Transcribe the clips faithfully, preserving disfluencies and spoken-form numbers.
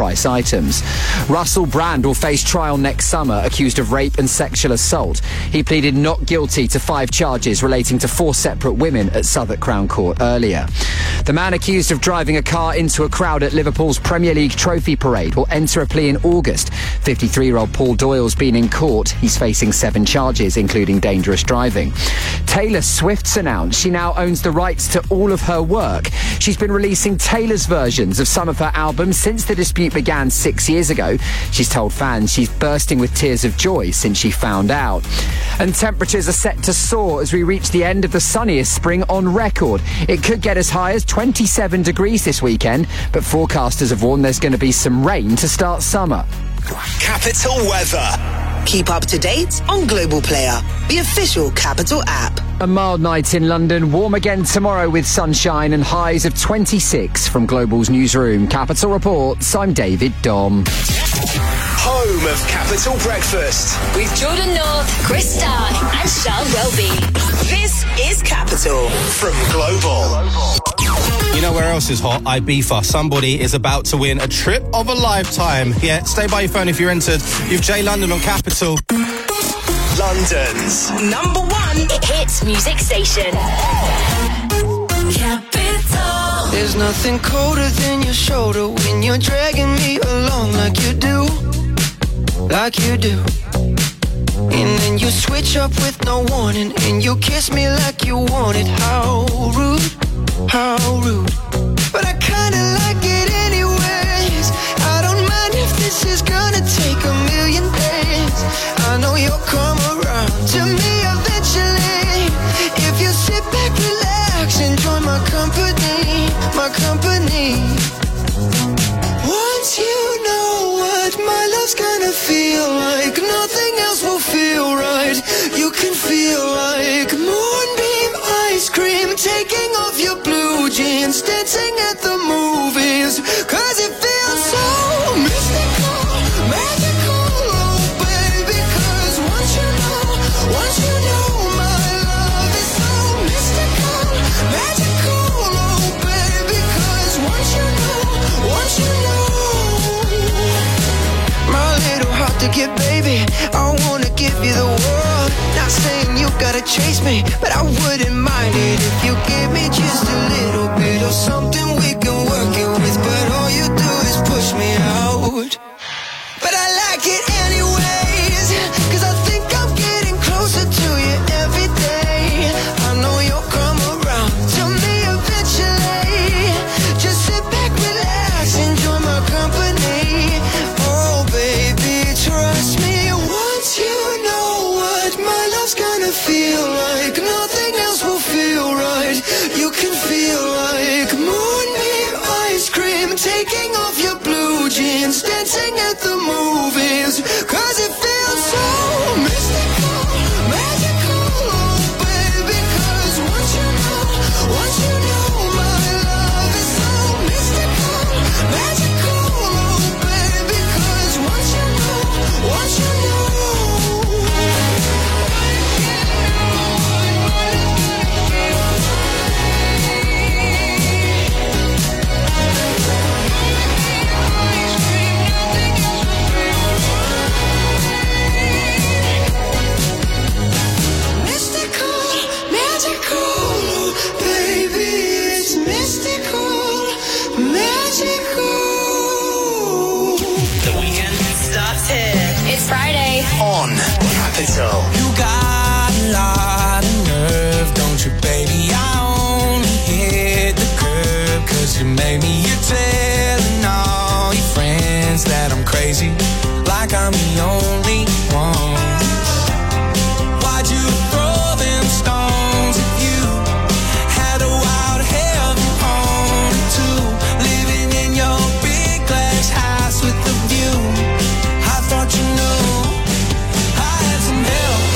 price items. Russell Brand will face trial next summer, accused of rape and sexual assault. He pleaded not guilty to five charges relating to four separate women at Southwark Crown Court earlier. The man accused of driving a car into a crowd at Liverpool's Premier League trophy parade will enter a plea in August. fifty-three-year-old Paul Doyle's been in court. He's facing seven charges, including dangerous driving. Taylor Swift's announced she now owns the rights to all of her work. She's been releasing Taylor's versions of some of her albums since the dispute began six years ago. She's told fans she's bursting with tears of joy since she found out. And temperatures are set to soar as we reach the end of the sunniest spring on record. It could get as high as twenty-seven degrees this weekend, but forecasters have warned there's going to be some rain to start summer. Capital weather. Keep up to date on Global Player, the official Capital app. A mild night in London, warm again tomorrow with sunshine and highs of twenty-six. From Global's newsroom, Capital Reports, I'm David Dom. Home of Capital Breakfast with Jordan North, Chris Stark and Charles Welby. This is Capital from Global. You know where else is hot? Ibiza. Somebody is about to win a trip of a lifetime. Yeah, stay by your phone if you're entered. You've J London on Capital. London's number one hits music station. Capital. There's nothing colder than your shoulder when you're dragging me along like you do, like you do. And then you switch up with no warning, and you kiss me like you want it. How rude, how rude. But I kinda like it anyways. I don't mind if this is gonna take a million days. I know you'll come around to me eventually. If you sit back, relax, enjoy my company, my company. Once you know what my love's gonna feel like, nothing else will feel right. You can feel like moonbeam ice cream, taking off your blue jeans, dancing at the movies, cause it feels so mystical, magical, oh baby. Cause once you know, once you know my love is so mystical, magical, oh baby. Cause once you know, once you know, my little heart to get, baby, I wanna give you the world. Not saying you gotta chase me, but I wouldn't mind it if you give me just a little bit of something we can work it with. But all you do is push me out. But I like it anyways, cause I think I'm getting closer to you every day. I know you'll come around to me eventually. Just sit back, relax, enjoy my company. Oh baby, trust me. Once you know what my love's gonna feel like, nothing else will feel right. You can feel like moonbeam ice cream, taking off your blue jeans, dancing at the movies, cause it feels so mystical, magical, oh baby. Cause once you know, once you know my love is so mystical, magical, oh baby. Cause once you know, once you know. It's Friday on Capital. You got a lot of nerve, don't you, baby? I only hit the curb cause you made me. You're telling all your friends that I'm crazy, like I'm the only one. Why'd you throw them stones if you had a wild heaven on too? Living in your big glass house with the view. I thought you knew I had some help.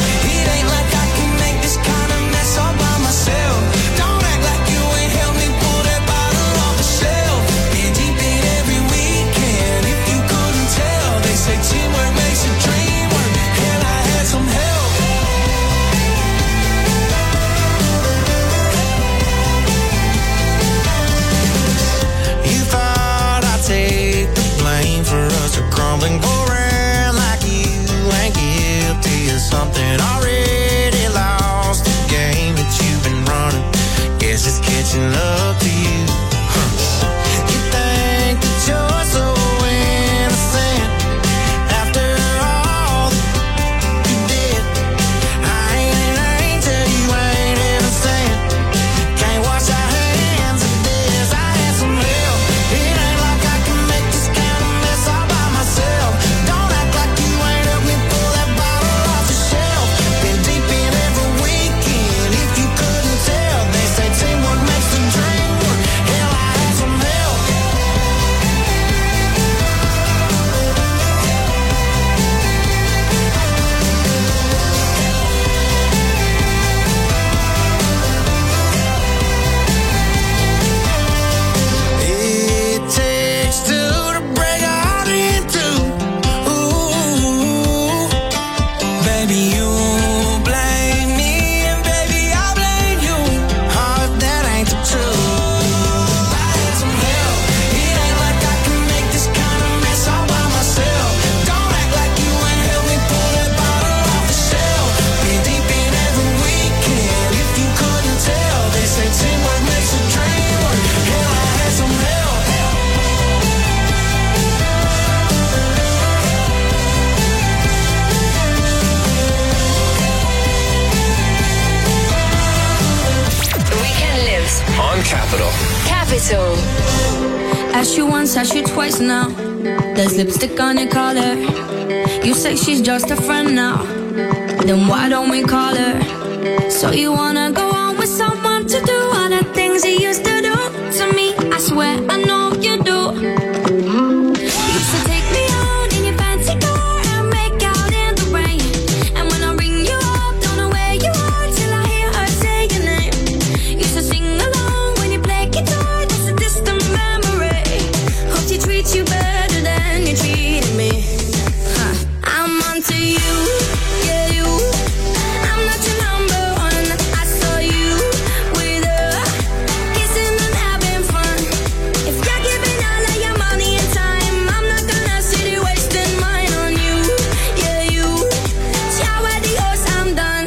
Capital. Asked you once, asked you twice now. There's lipstick on your collar. You say she's just a friend now. Then why don't we call her? So you wanna go on with someone to do all the things he used to do to me? I swear I know you do. You used to take me out in your fancy car and make out in the rain. And when I ring you up, don't know where you are till I hear her say your name. Used to sing along when you play guitar, just a distant memory. Hope she treats you better than you treated me. Huh. I'm onto you, yeah you. I'm not your number one. I saw you with her, kissing and having fun. If you're giving all of your money and time, I'm not gonna sit here wasting mine on you, yeah you. Ciao adios, I'm done.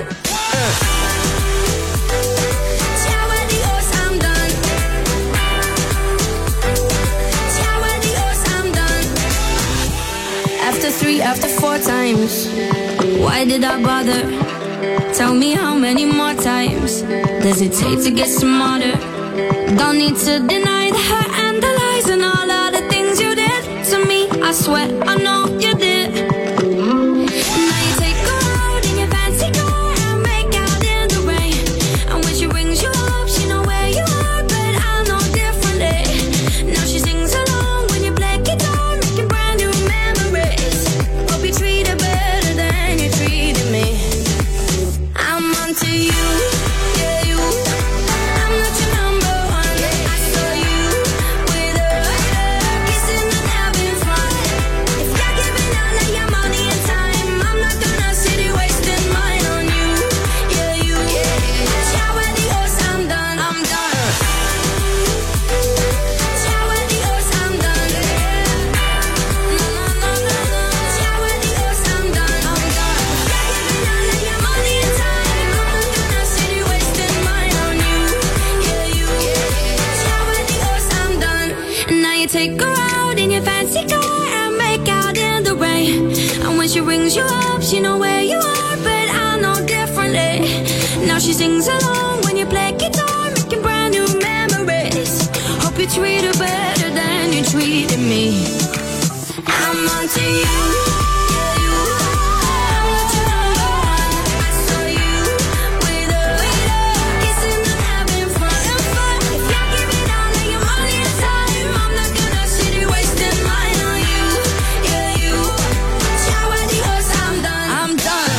Ciao adios, I'm done. Ciao adios, I'm done. After three, after four times, why did I bother? Tell me how many more times does it take to get smarter? Don't need to deny the hurt and the lies and all of the things you did to me. I swear I know you did. Now you take her out in your fancy car and make out in the rain. And when she rings you up, she know where you are, but I know differently. Now she sings along when you play guitar, making brand new memories. Hope you treat her better than you treated me. I'm onto you, yeah you. I'm not your number one. I saw you with her, kissing and having fun. If you're giving all of your money and time, I'm not gonna sit here wasting mine on you, yeah you. Ciao adios, I'm done, I'm done. Ciao adios, I'm done. No, no, no, no, no. Ciao adios, I'm done, I'm done. If you're giving all of your money and time, I'm not gonna sit here wasting mine on you, yeah you. Ciao adios, I'm done. And now you take her out in your fancy car and make out in the rain. And when she rings you up, she know where you are, but I know differently. Now she sings along when you play guitar, making brand new memories. Hope you treat her better than you treated me. I'm onto you, yeah you. I'm not your number one. I saw you with her, kissing and having fun. If you're giving all of your money and time, I'm not gonna sit here wasting mine on you, yeah you. Ciao adios, I'm done, I'm done.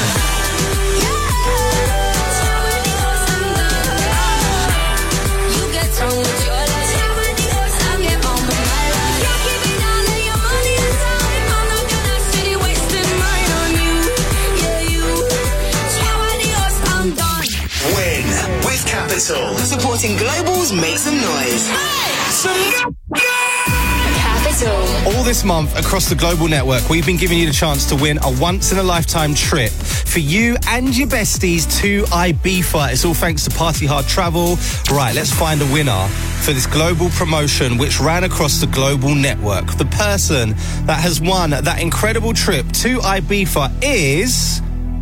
Ciao adios, I'm done. You get on with your life. Ciao adios, I get on with my life. If you're giving all of your money and time, I'm not gonna sit here wasting mine on you, yeah you. Ciao adios, I'm done. Win with Capital. Supporting Globals Make Some Noise. Capital. All this month across the Global Network, we've been giving you the chance to win a once-in-a-lifetime trip for you and your besties to Ibiza. It's all thanks to Party Hard Travel. Right, let's find a winner for this global promotion which ran across the Global Network. The person that has won that incredible trip to Ibiza is...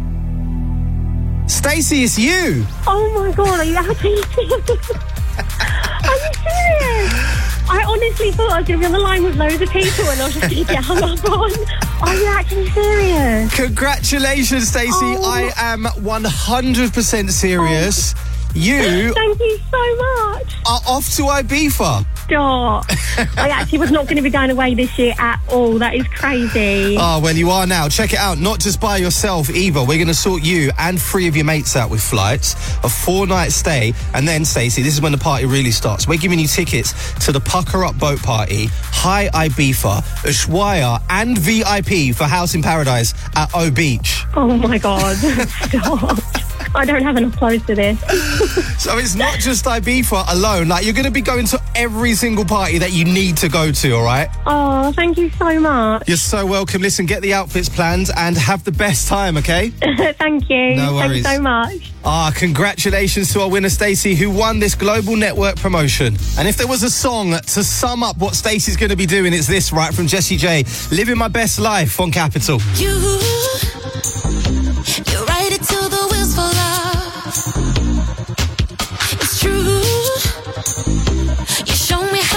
Stacey, it's you! Oh my god, are you actually serious? Are you serious? I honestly thought I was going to be on the line with loads of people and I was just going to get hung up on. Are you actually serious? Congratulations, Stacey. Oh. I am one hundred percent serious. Oh. You Thank you so much. are off to Ibiza. Stop. I actually was not going to be going away this year at all. That is crazy. Oh, well, you are now. Check it out. Not just by yourself either. We're going to sort you and three of your mates out with flights, a four-night stay, and then, Stacey, this is when the party really starts. We're giving you tickets to the Pucker Up Boat Party, High Ibiza, Ushuaia, and V I P for House in Paradise at O Beach. Oh my god. Stop. I don't have enough clothes for this. So it's not just Ibiza alone. Like, you're going to be going to every single party that you need to go to, all right? Oh, thank you so much. You're so welcome. Listen, get the outfits planned and have the best time, okay? Thank you. No worries. Thanks so much. Ah, congratulations to our winner, Stacey, who won this Global Network promotion. And if there was a song to sum up what Stacey's going to be doing, it's this, right, from Jessie J, Living My Best Life on Capital. You, you ride it till the wheels fall off. It's true. You show me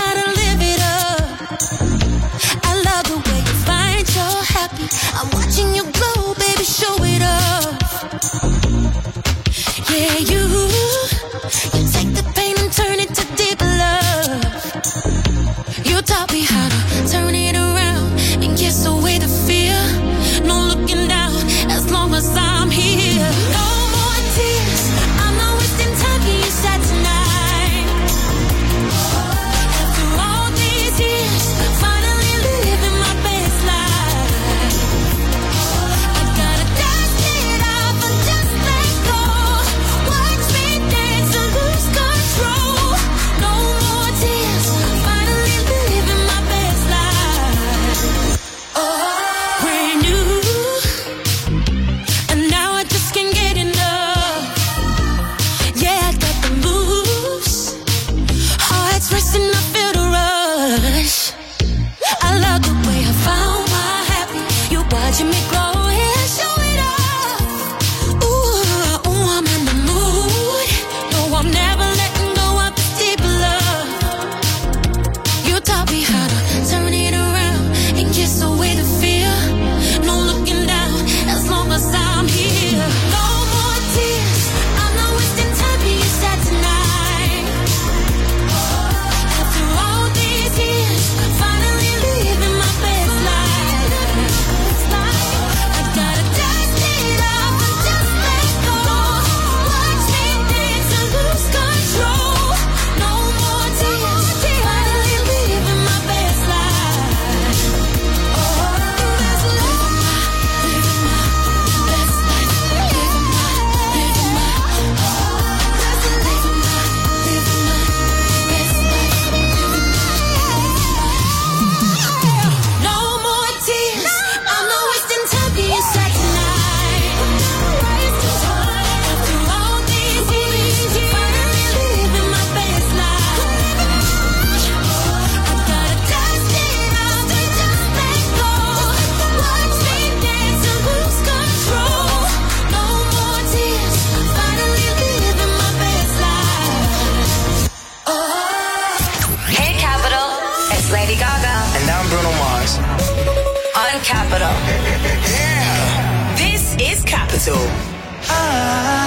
up. Yeah. This is Capital. I,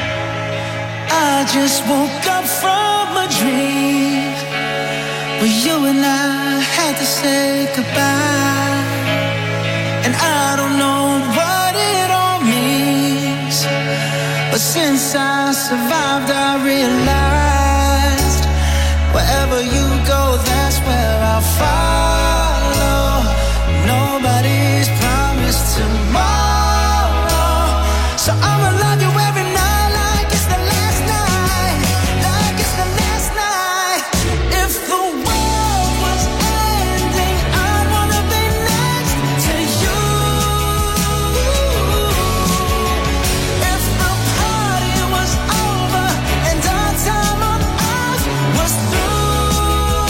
I just woke up from a dream where you and I had to say goodbye. And I don't know what it all means, but since I survived I realized wherever you go, that's where I'll follow. Nobody's promised tomorrow, so I'ma love you every night like it's the last night, like it's the last night. If the world was ending, I'd wanna be next to you. If the party was over and our time on earth was through,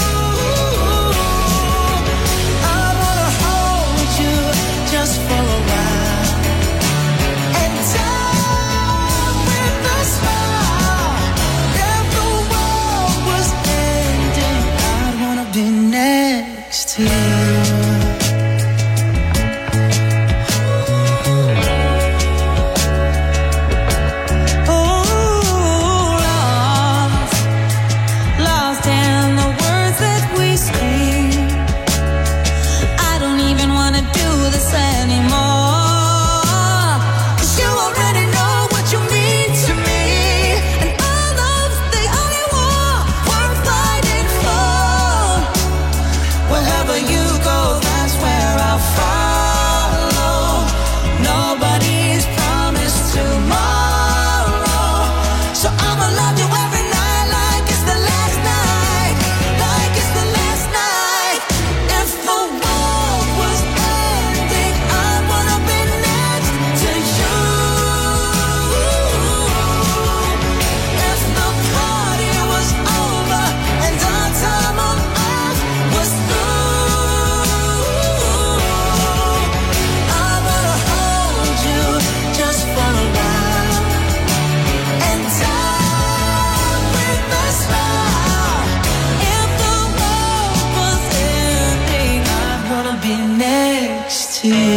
I'd wanna hold you just for a while and die with a smile. If the world was ending, I'd wanna be next to you. Lost, lost in the words that we speak. I don't even wanna do this anymore, 'cause you already know what you mean to me, and all love's the only war worth fighting for. Wherever you go, that's where I'll follow. Nobody's promised tomorrow, so I'ma love you every night like it's the last night, like it's the last night. If the world was ending, I wanna be next to you. If the party was over and our time on earth was through, I wanna hold you just for a while and die with a smile. If the world was ending, I'd wanna be next to you.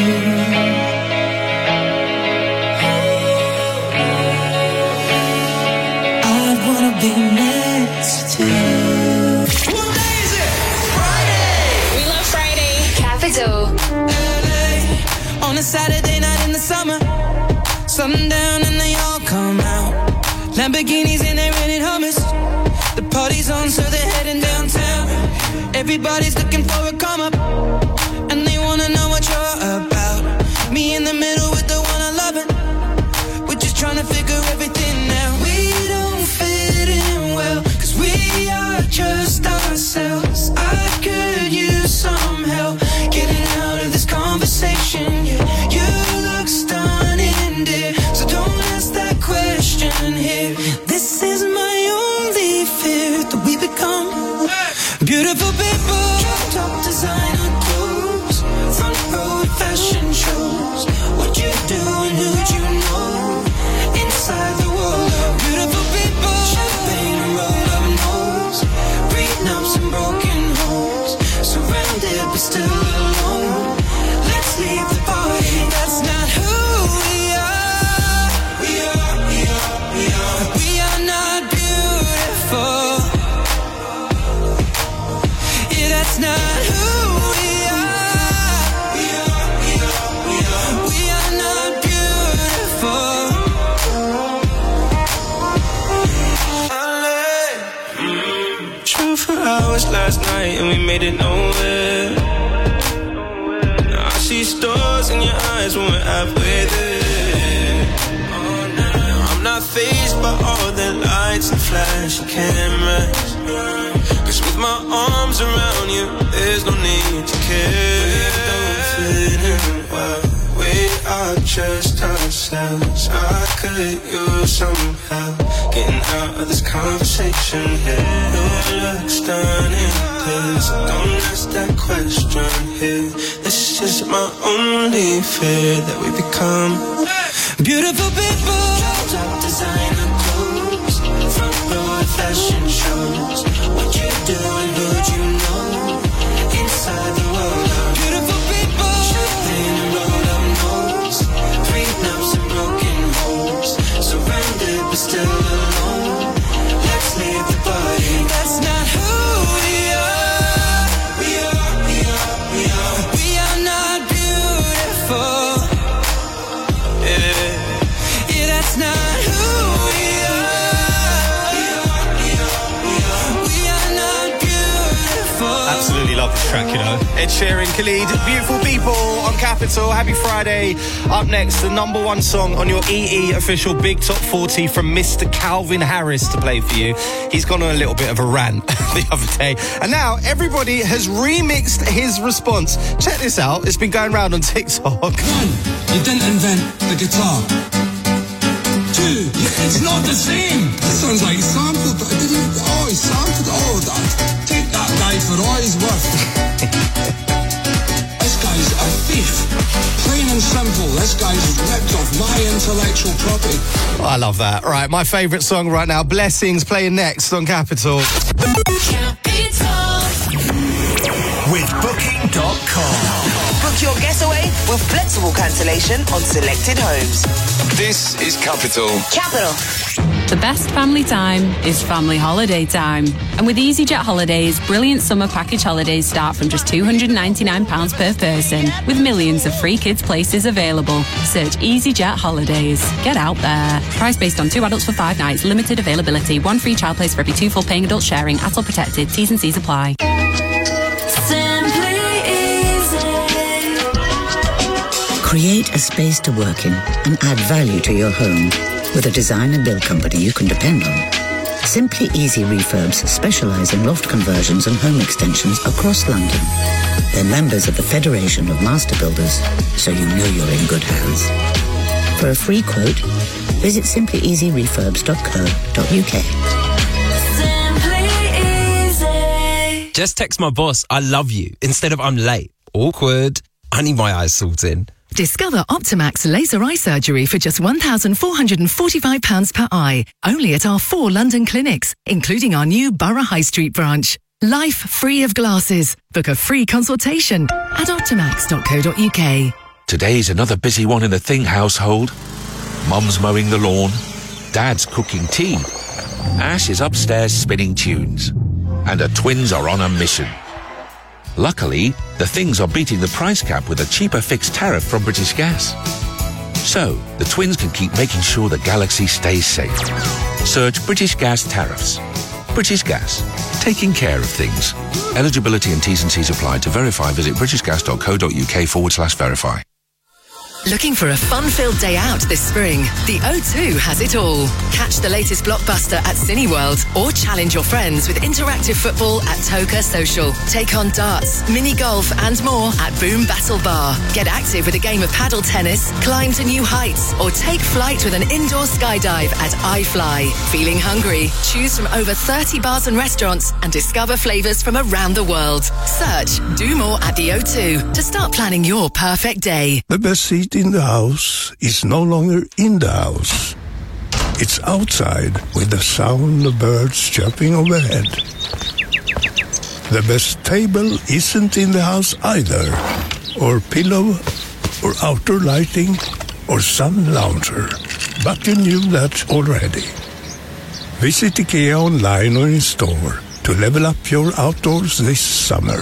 I'd wanna be next to you. What day is it? Friday. We love Friday. Capital. L A on a Saturday night in the summer, sundown and they all come out. Lamborghinis and they're renting Hummers. The party's on, so they're heading downtown. Everybody's looking for a come up, and they wanna know what you're about. Me in the middle with the one I love it. We're just trying to figure everything out. We don't fit in well, 'cause we are just ourselves. I could use some help getting out of this conversation. Yeah, you look stunning, dear, so don't ask that question here. This is my only fear, that we become beautiful people. Top designer clothes, front row at fashion shows. What you do and who'd you know? Inside the world of beautiful people. Champagne and rolled up nose, prenups and broken homes. Surrounded but still alone. Let's leave the party. That's not who we are. We are, we are, we are. We are not beautiful. Yeah, that's not who we are. We are, we are, we are. We are not beautiful. Drove for hours last night and we made it nowhere. Now I see stars in your eyes when we're halfway there. Oh, now I'm not fazed by all the lights and flashing cameras, 'cause with my arms around you, there's no need to care. We don't fit in well, we are just ourselves. I could use some help getting out of this conversation here. You look stunning, please don't ask that question here. This is my only fear, that we become beautiful people. Top designer clothes, front row at fashion shows. What you do and who'd you know? Inside the world of beautiful people. Champagne track, you know. Ed Sheeran, Khalid, Beautiful People on Capital. Happy Friday. Up next, the number one song on your E E official Big Top forty from Mister Calvin Harris to play for you. He's gone on a little bit of a rant the other day. And now everybody has remixed his response. Check this out. It's been going around on TikTok. One, you didn't invent the guitar. Two, it's not the same. That sounds like he sampled, but I didn't. Oh, he sampled. Oh, that, take that guy for all he's worth. This guy's a thief. Plain and simple, this guy's ripped off my intellectual property. Oh, I love that. Right, my favourite song right now, Blessings, playing next on Capital. Capital. With Booking dot com. Book your getaway with flexible cancellation on selected homes. This is Capital. Capital. The best family time is family holiday time. And with EasyJet Holidays, brilliant summer package holidays start from just two hundred ninety-nine pounds per person, with millions of free kids places available. Search EasyJet Holidays. Get out there. Price based on two adults for five nights, limited availability, one free child place for every two full paying adults sharing, A T O L protected, T's and C's apply. Create a space to work in and add value to your home with a design and build company you can depend on. Simply Easy Refurbs specialise in loft conversions and home extensions across London. They're members of the Federation of Master Builders, so you know you're in good hands. For a free quote, visit simply easy refurbs dot co dot uk. Simply Easy. Just text my boss, I love you, instead of I'm late. Awkward. I need my eyes sorting. Discover Optimax laser eye surgery for just one thousand four hundred forty-five pounds per eye. Only at our four London clinics, including our new Borough High Street branch. Life free of glasses. Book a free consultation at optimax dot co dot uk. Today's another busy one in the Thing household. Mum's mowing the lawn. Dad's cooking tea. Ash is upstairs spinning tunes. And the twins are on a mission. Luckily, the Things are beating the price cap with a cheaper fixed tariff from British Gas. So, the twins can keep making sure the galaxy stays safe. Search British Gas tariffs. British Gas. Taking care of things. Eligibility and T's and C's apply. To verify, visit britishgas.co.uk forward slash verify. Looking for a fun-filled day out this spring? The O two has it all. Catch the latest blockbuster at Cineworld or challenge your friends with interactive football at Toka Social. Take on darts, mini golf and more at Boom Battle Bar. Get active with a game of paddle tennis, climb to new heights or take flight with an indoor skydive at iFly. Feeling hungry? Choose from over thirty bars and restaurants and discover flavours from around the world. Search Do More at the O two to start planning your perfect day. The best seat in the house is no longer in the house. It's outside with the sound of birds chirping overhead. The best table isn't in the house either, or pillow, or outdoor lighting, or sun lounger. But you knew that already. Visit IKEA online or in store to level up your outdoors this summer.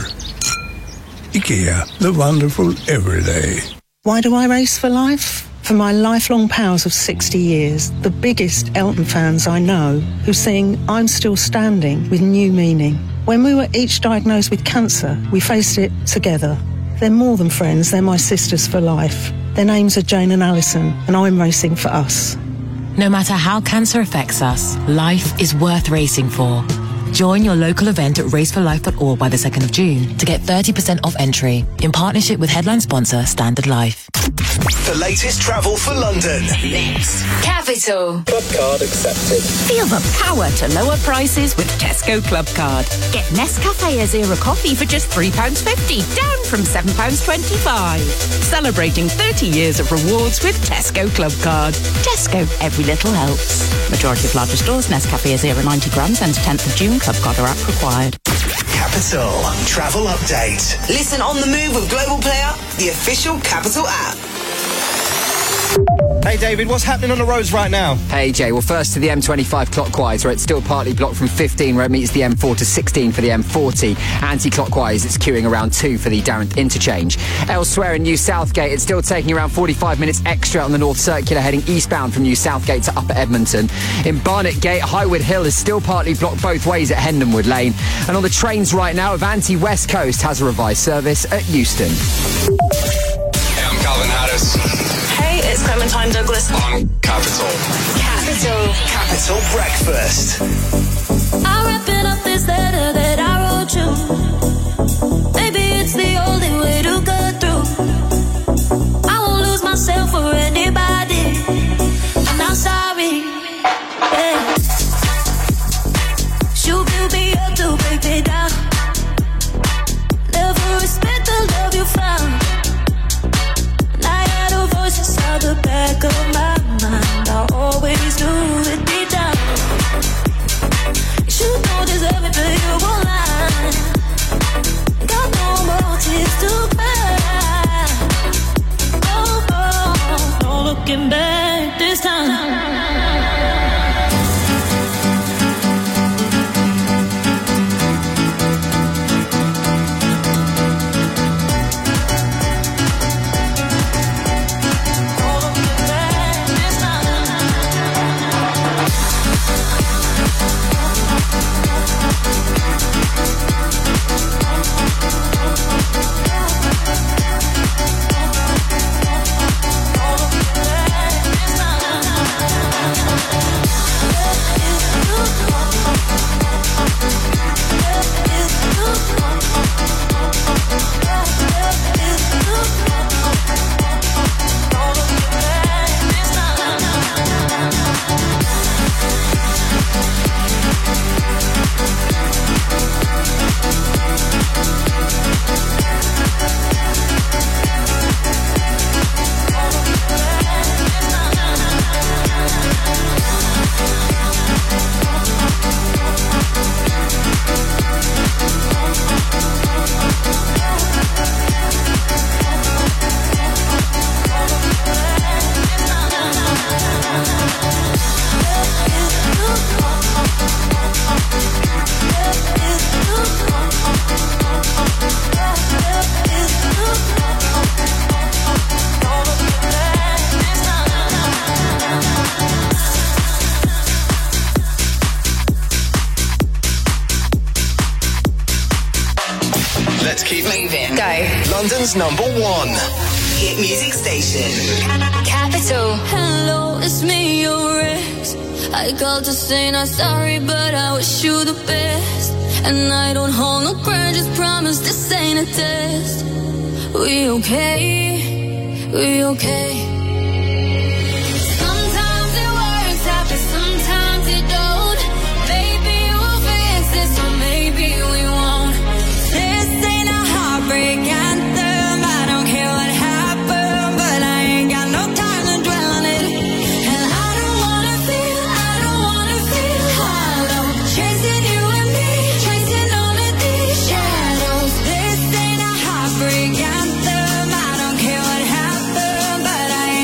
IKEA, the wonderful everyday. Why do I race for life? For my lifelong pals of sixty years, the biggest Elton fans I know, who sing I'm Still Standing with new meaning. When we were each diagnosed with cancer, we faced it together. They're more than friends, they're my sisters for life. Their names are Jane and Alison, and I'm racing for us. No matter how cancer affects us, life is worth racing for. Join your local event at race for life dot org by the second of June to get thirty percent off entry in partnership with headline sponsor Standard Life. The latest travel for London. Next. Capital. Club card accepted. Feel the power to lower prices with Tesco Club Card. Get Nescafe Azera coffee for just three pounds fifty, down from seven pounds twenty-five. Celebrating thirty years of rewards with Tesco Club Card. Tesco, every little helps. Majority of larger stores, Nescafe Azera ninety grams, ends tenth of June. Club Card or app required. Capital Travel Update. Listen on the move with Global Player, the official Capital app. Hey David, what's happening on the roads right now? Hey Jay, well first to the M twenty-five clockwise where it's still partly blocked from fifteen where it meets the M four to sixteen for the M forty. Anti-clockwise it's queuing around two for the Darren interchange. Elsewhere in New Southgate it's still taking around forty-five minutes extra on the North Circular heading eastbound from New Southgate to Upper Edmonton. In Barnet Gate, Highwood Hill is still partly blocked both ways at Hendonwood Lane. And on the trains right now, Avanti West Coast has a revised service at Euston. Hey, I'm Calvin Harris. Hey, it's Clementine Douglas. On Capital. Capital. Capital Breakfast. I'm wrapping up this letter that I wrote you. Maybe it's the only way to go through. I won't lose myself for anybody. I'm not sorry. Yeah. You build me up to break me down. Never respect the love you found. And I had a voice inside the back of my mind. I always knew it deep down. You don't deserve it, but you won't lie. Got no more tears to cry. Oh, oh, no looking back this time. Let's keep moving. Go. London's number one hit music station. Capital. Hello, it's me, your ex. I called to say not sorry, but I wish you the best. And I don't hold no grudges, promise this ain't a test. We okay? We okay? Sometimes it works out, but sometimes it don't. Maybe we'll fix this, or maybe we won't. This ain't a heartbreak anthem. I don't care what happened, but I ain't got no time to dwell on it. And I don't wanna feel, I don't wanna feel hollow. Chasing you and me, chasing all of these shadows. This ain't a heartbreak anthem. I don't care what happened, but I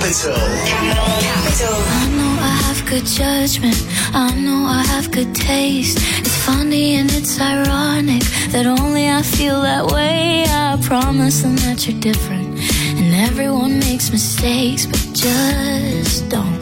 Capital. Capital. I know I have good judgment. I know I have good taste. It's funny and it's ironic that only I feel that way. I promise them that you're different. And everyone makes mistakes, but just don't.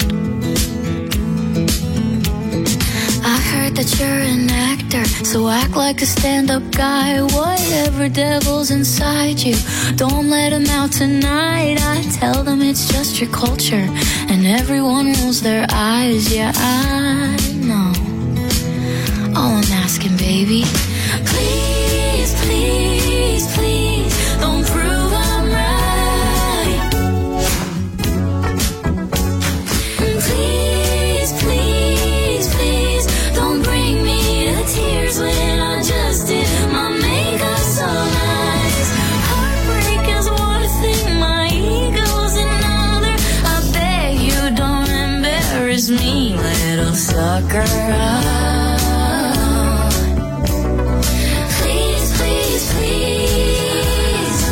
I heard that you're an actor, so act like a stand-up guy. Whatever devil's inside you, don't let him out tonight. I tell them it's just your culture, and everyone rolls their eyes. Yeah, I know. All I'm asking, baby, please, please, please, don't prove I'm right. Please, please, please, don't bring me to tears when I just did my makeup so nice. Heartbreak is one thing, my ego's another. I beg you don't embarrass me, little sucker. Please, please, please.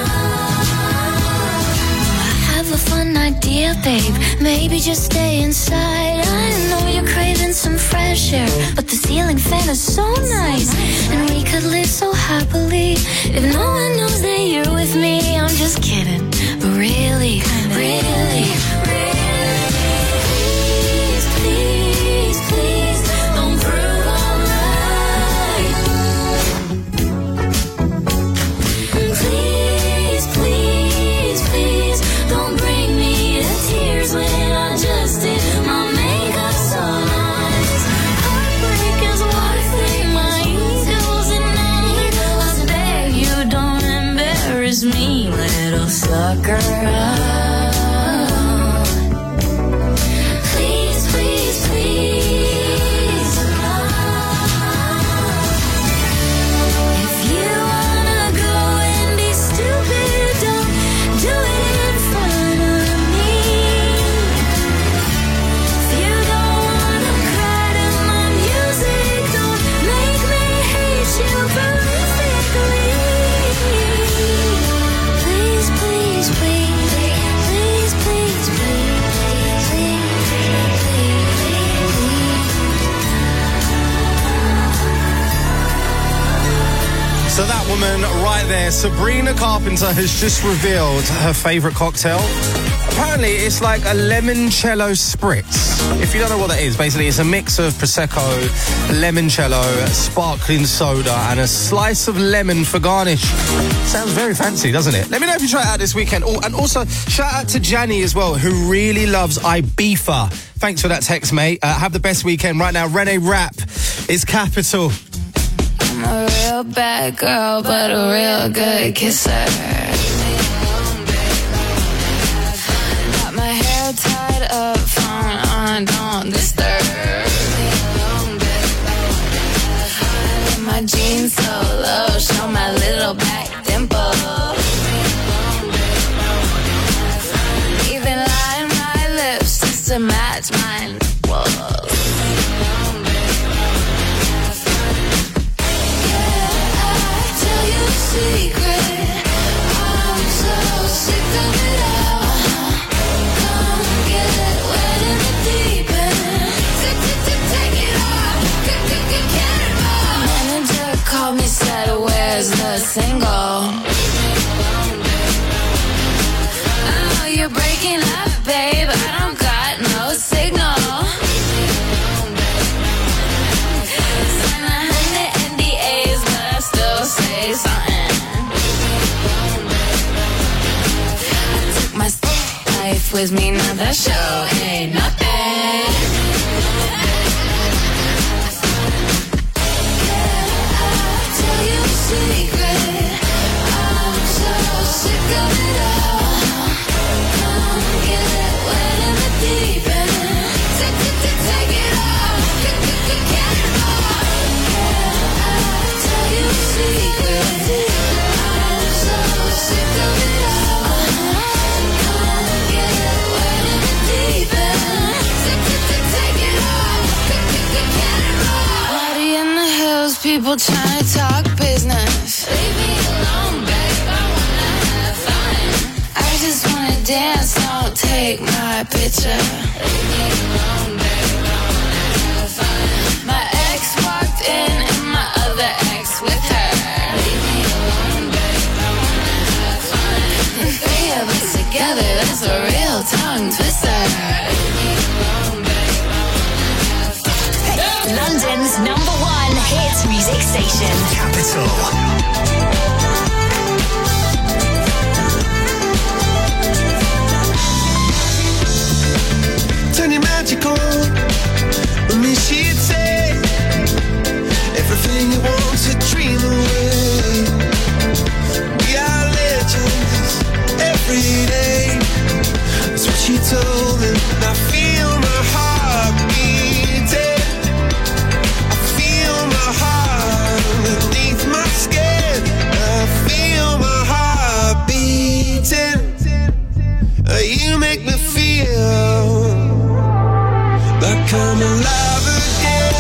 I have a fun idea, babe. Maybe just stay inside. I know you're craving some fresh air, but the ceiling fan is so nice, and we could live so happily if no one knows that you're with me. I'm just kidding, but really, really, really. Please, please, please, don't prove I'm right. Please, please, please, don't bring me to tears when I just did my makeup so nice. Heartbreak is one thing, my ego's another. I beg you don't embarrass me, little sucker. Please, please, please. If you wanna go and be stupid, don't do it in front of me. If you don't wanna cry to my music, don't make me hate you perfectly. Please, please, please, please, please, please, please, So that woman right there, Sabrina Carpenter, has just revealed her favourite cocktail. Apparently, it's like a limoncello spritz. If you don't know what that is, basically it's a mix of Prosecco, limoncello, sparkling soda, and a slice of lemon for garnish. Sounds very fancy, doesn't it? Let me know if you try it out this weekend. Oh, and also, shout out to Janny as well, who really loves Ibiza. Thanks for that text, mate. Uh, have the best weekend right now. Renee Rapp is Capital. I'm a real bad girl, but a real good kisser. Got my hair tied up, phone on, don't disturb. My jeans so low, show my little back dimple. Even line my lips just to match mine. Whoa. Secret, I'm so sick of it all. Come get wet in the deep end. Take it off, get it off. Manager called me, said, where's the single? Oh, you're breaking up, babe. I don't got no signal. Sign a hundred N D As, but I still say something. My life with me, now that show ain't nothing. Yeah, I'll tell you a secret. I'm so sick of it all. Come get wet in the deep end. Take, take, take, take it off. Get, get, get, get it off. Yeah, I'll tell you a secret. I'm so sick of it all. People trying to talk business. Leave me alone, babe. I wanna have fun. I just wanna dance, don't take my picture. Leave me alone, baby, I wanna have fun. My ex walked in and my other ex with her. Leave me alone, baby, I wanna have fun. The three of us together, that's a real tongue twister. Leave me alone, baby, I wanna have fun. London's number one hit music station. Capital. Turn your magic on. With me she'd say everything you want to dream away. We are legends every day. That's what she told me. I feel my heart beating. I feel my heart underneath my skin. I feel my heart beating. You make me feel like I'm alive again.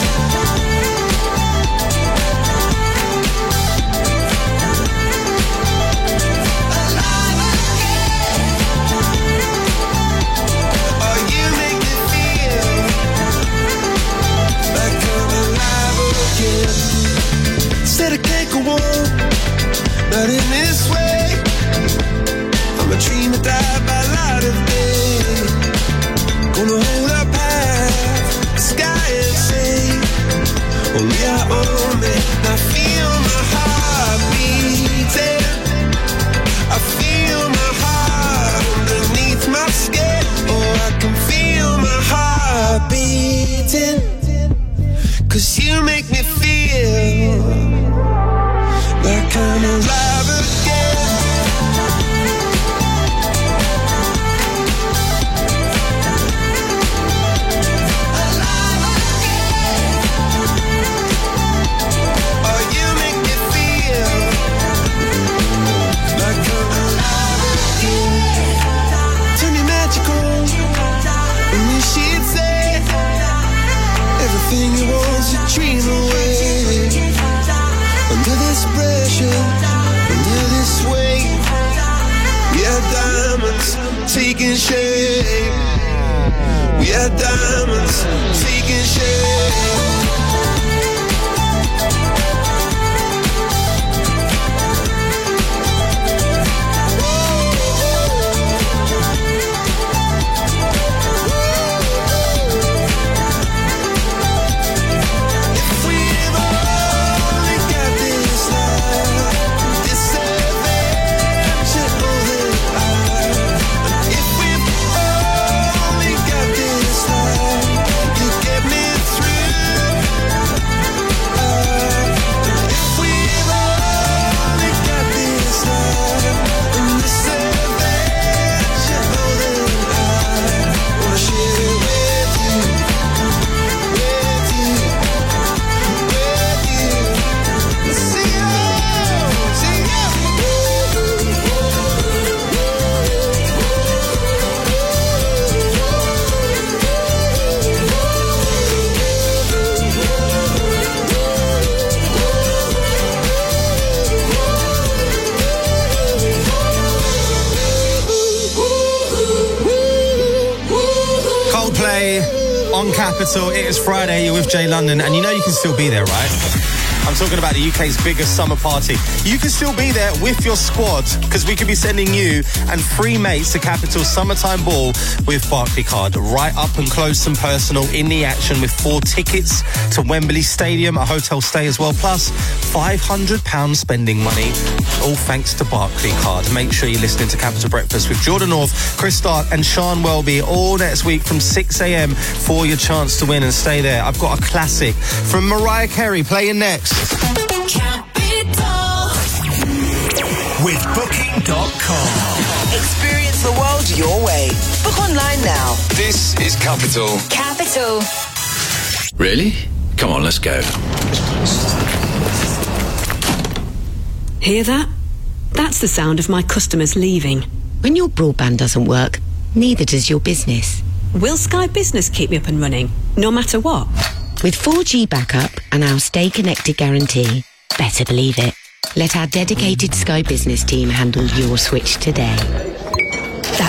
Alive again. Oh, you make me feel like I'm alive again. Said I can't go on, not in this way. I'm a dream that died by light of day. Gonna hold up half the sky and say, oh, we are on it. I feel my heart beating. I feel my heart underneath my skin. Oh, I can feel my heart beating. Cause you make me feel like I'm alive again. Everything you want to dream away. Under this pressure, under this weight, we are diamonds taking shape. We are diamonds taking shape. On Capital, it is Friday, you're with Jay London, and you know you can still be there, right? I'm talking about the U K's biggest summer party. You can still be there with your squad, because we could be sending you and three mates to Capital's Summertime Ball with Barclaycard. Right up and close and personal in the action with four tickets to Wembley Stadium, a hotel stay as well, plus five hundred pounds spending money, all thanks to Barclaycard. Make sure you're listening to Capital Breakfast with Jordan North, Chris Stark and Sean Welby all next week from six a.m. for your chance to win, and stay there. I've got a classic from Mariah Carey playing next. Capital with booking dot com. Experience the world your way. Book online now. This is Capital. Capital. Really? Come on, let's go. Hear that? That's the sound of my customers leaving. When your broadband doesn't work, neither does your business. Will Sky Business keep me up and running, no matter what? With four G backup and our Stay Connected guarantee, better believe it. Let our dedicated Sky Business team handle your switch today.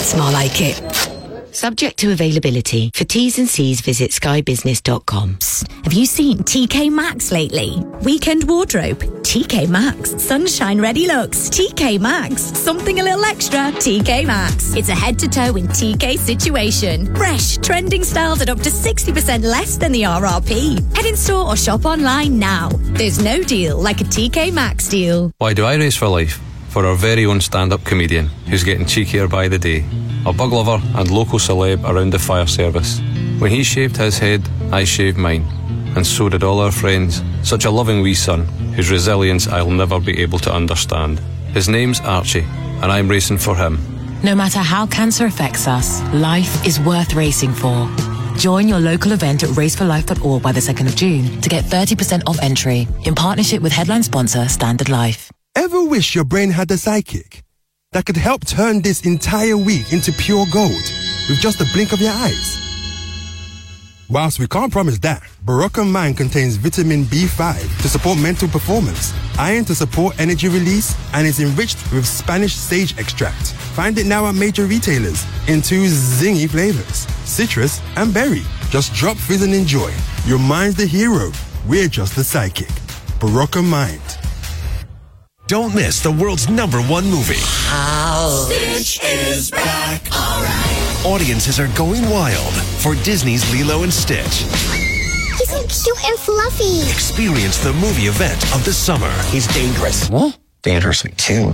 That's more like it. Subject to availability. For T's and C's, visit sky business dot com. Have you seen T K Maxx lately? Weekend wardrobe. T K Maxx. Sunshine ready looks. T K Maxx. Something a little extra. T K Maxx. It's a head-to-toe in T K situation. Fresh, trending styles at up to sixty percent less than the R R P. Head in store or shop online now. There's no deal like a T K Maxx deal. Why do I race for life? For our very own stand-up comedian, who's getting cheekier by the day. A bug lover and local celeb around the fire service. When he shaved his head, I shaved mine. And so did all our friends. Such a loving wee son, whose resilience I'll never be able to understand. His name's Archie, and I'm racing for him. No matter how cancer affects us, life is worth racing for. Join your local event at race for life dot org by the second of June to get thirty percent off entry in partnership with headline sponsor Standard Life. Ever wish your brain had a sidekick that could help turn this entire week into pure gold with just a blink of your eyes? Whilst we can't promise that, Barocca Mind contains vitamin B five to support mental performance, iron to support energy release, and is enriched with Spanish sage extract. Find it now at major retailers in two zingy flavors, citrus and berry. Just drop fizz and enjoy. Your mind's the hero. We're just the sidekick. Barocca Mind. Don't miss the world's number one movie. Stitch is back. All right. Audiences are going wild for Disney's Lilo and Stitch. He's so cute and fluffy. Experience the movie event of the summer. He's dangerous. What? Dangerous too.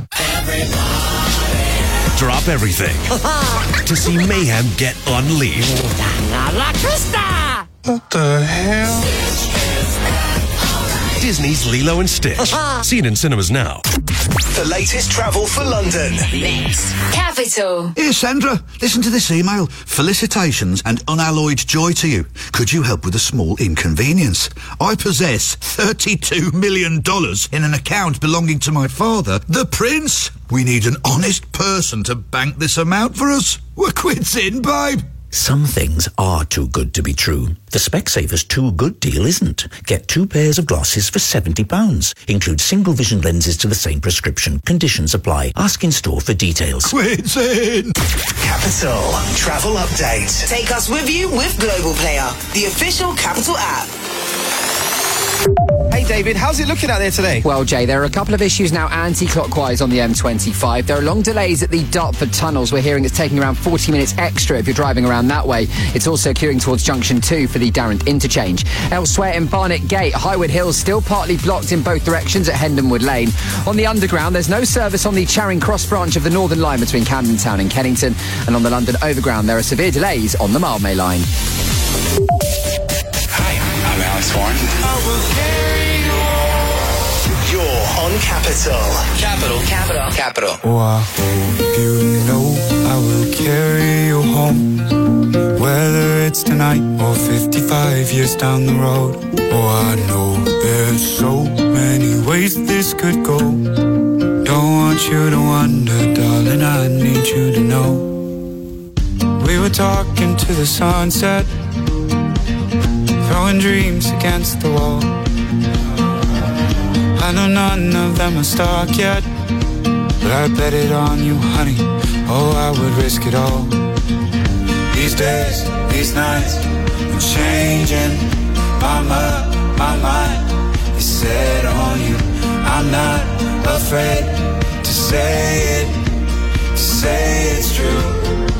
Drop everything to see mayhem get unleashed. La Crista! What the hell? Disney's Lilo and Stitch. Seen in cinemas now. The latest travel for London. Mix Capital. Here, Sandra, listen to this email. Felicitations and unalloyed joy to you. Could you help with a small inconvenience? I possess thirty-two million dollars in an account belonging to my father, the Prince. We need an honest person to bank this amount for us. We're quits in, babe. Some things are too good to be true. The Specsavers Too Good deal isn't. Get two pairs of glasses for seventy pounds. Include single vision lenses to the same prescription. Conditions apply. Ask in store for details. Quits in. Capital Travel Update. Take us with you with Global Player, the official Capital app. Hey David, how's it looking out there today? Well, Jay, there are a couple of issues now anti-clockwise on the M twenty-five. There are long delays at the Dartford tunnels. We're hearing it's taking around forty minutes extra if you're driving around that way. It's also queuing towards Junction two for the Darrant interchange. Elsewhere in Barnet Gate, Highwood Hills still partly blocked in both directions at Hendonwood Lane. On the Underground, there's no service on the Charing Cross branch of the Northern Line between Camden Town and Kennington. And on the London Overground, there are severe delays on the Mildmay Line. I'm Alex Warren. You're on Capital. Capital. Capital. Capital. Oh, I hope you know I will carry you home, whether it's tonight or fifty-five years down the road. Oh, I know there's so many ways this could go. Don't want you to wonder, darling, I need you to know. We were talking to the sunset, throwing dreams against the wall. I know none of them are stuck yet, but I bet it on you, honey. Oh, I would risk it all. These days, these nights, I'm changing my mind, my mind is set on you. I'm not afraid to say it, to say it's true.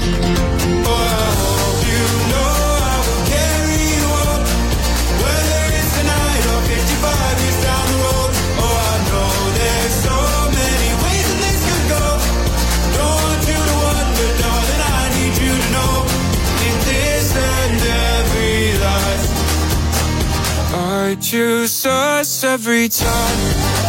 I choose us every time.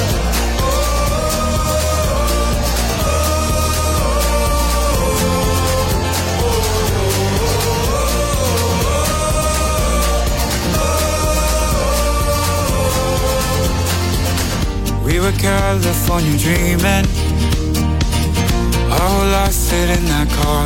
We were California dreaming, our whole life fit in that car.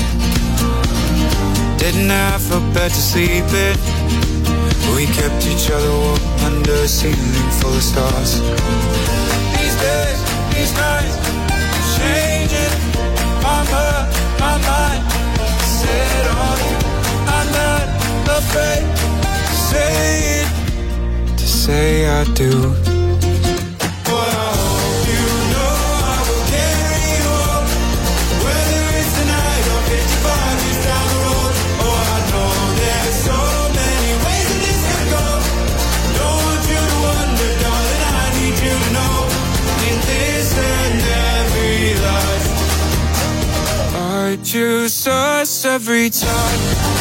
Didn't have a bed to sleep in, we kept each other warm under a ceiling full of stars. These days, these nights, changing my mind, my mind set on you. I'm not afraid to say it, to say I do. Boy, I hope you know I will carry you home, whether it's tonight or fifty-five years down the road. Oh, I know there's so many ways that this could go. Don't want you to wonder, darling, I need you to know, in this and every life, I choose us every time.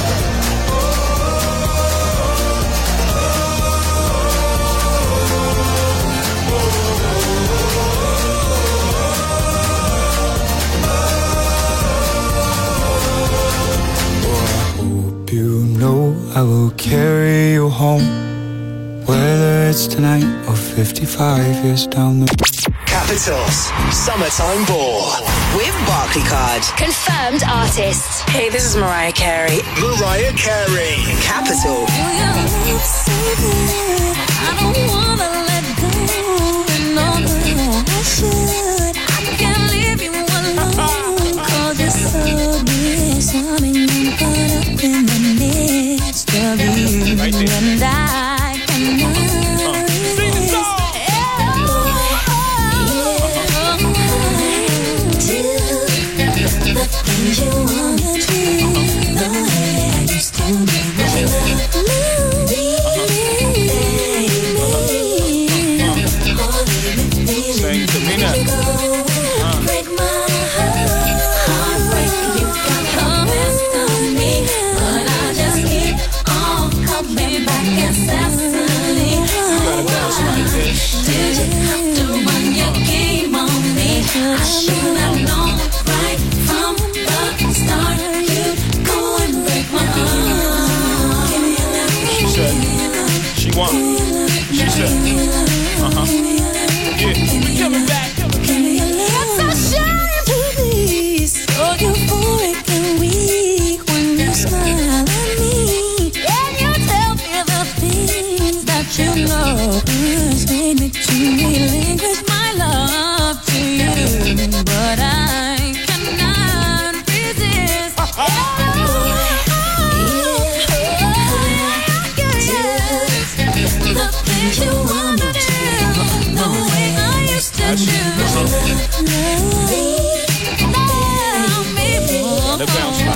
I will carry you home, whether it's tonight or fifty-five years down the road. Capital's Summertime Ball with Barclaycard. Confirmed artists. Hey, this is Mariah Carey. Mariah Carey. Capital. I don't wanna let go, no, no, I should. I can't leave you alone, cause you're so disarming and caught up in the midst of you, right and I cannot resist. The things you wanna do, the way I used to be. Sing to me now. Break my heart, break you got the best of me, but I just keep on coming back incessantly. Did you have to run your game on me? I should have known right from the start. You'd go and break my heart. She said, she won. She said, uh-huh. Yeah, we coming back. It's a shame to be so euphoric and weak when you smile at me and you tell me the things that you know persuade me to relinquish my love to you, but I cannot resist. The things you wanna do, the way I used to do. The bounce back.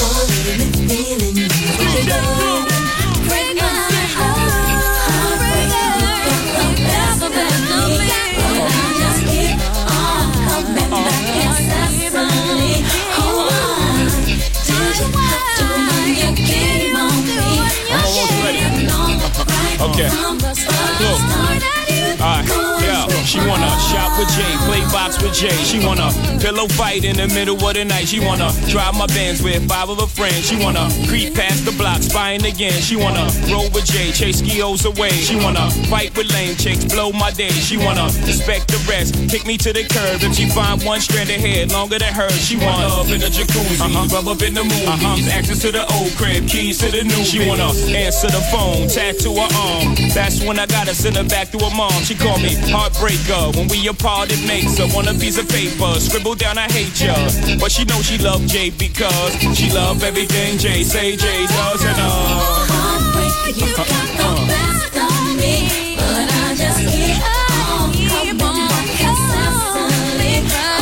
Break my heart, break my heart. Just keep on coming back incessantly. Oh, did you have to run your game on me? I should have known right Okay. from the start. Alright, yeah, she wanna shop with Jay, play box with Jay. She wanna pillow fight in the middle of the night. She wanna drive my Benz with five of her friends. She wanna creep past the block, spying again. She wanna roll with Jay, chase skios away. She wanna fight with lame chicks, blow my day. She wanna respect the rest, kick me to the curb. If she find one strand of hair longer than hers, she wanna up in the jacuzzi, uh-huh. rub up in the movies, uh-huh. access to the old crib, keys to the new. She wanna answer the phone, tattoo her arm. That's when I gotta send her back to her mom. She called me heartbreaker. When we apart, it makes her want a piece of paper. Scribble down, I hate ya. But she knows she love Jay because she love everything Jay say Jay does. And uh, heartbreaker, you got the best of me, but I just keep on coming back incessantly.